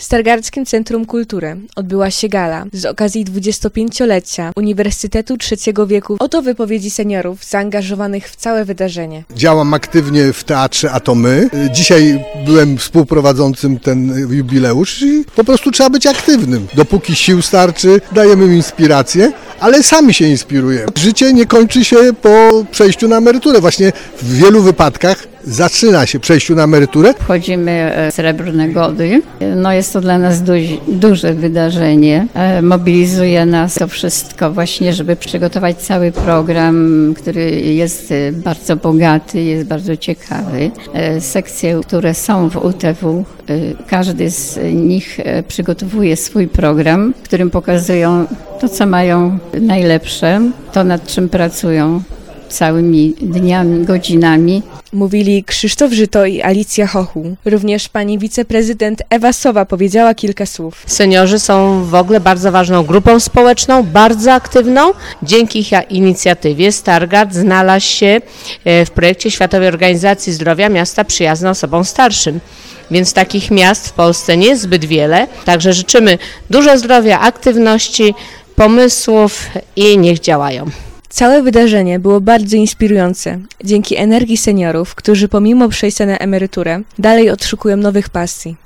W Stargardzkim Centrum Kultury odbyła się gala z okazji 25-lecia Uniwersytetu Trzeciego Wieku. Oto wypowiedzi seniorów zaangażowanych w całe wydarzenie. Działam aktywnie w teatrze A to my. Dzisiaj byłem współprowadzącym ten jubileusz i po prostu trzeba być aktywnym. Dopóki sił starczy, dajemy im inspirację, ale sami się inspirujemy. Życie nie kończy się po przejściu na emeryturę. Właśnie w wielu wypadkach zaczyna się przejściu na emeryturę. Wchodzimy w srebrne gody. Jest to dla nas duże wydarzenie. Mobilizuje nas to wszystko właśnie, żeby przygotować cały program, który jest bardzo bogaty, jest bardzo ciekawy. Sekcje, które są w UTW, każdy z nich przygotowuje swój program, w którym pokazują to, co mają najlepsze, to nad czym pracują całymi dniami, godzinami. Mówili Krzysztof Żyto i Alicja Hochuł. Również pani wiceprezydent Ewa Sowa powiedziała kilka słów. Seniorzy są w ogóle bardzo ważną grupą społeczną, bardzo aktywną. Dzięki ich inicjatywie Stargard znalazł się w projekcie Światowej Organizacji Zdrowia miasta przyjazne osobom starszym. Więc takich miast w Polsce nie jest zbyt wiele. Także życzymy dużo zdrowia, aktywności, pomysłów i niech działają. Całe wydarzenie było bardzo inspirujące. Dzięki energii seniorów, którzy pomimo przejścia na emeryturę dalej odszukują nowych pasji.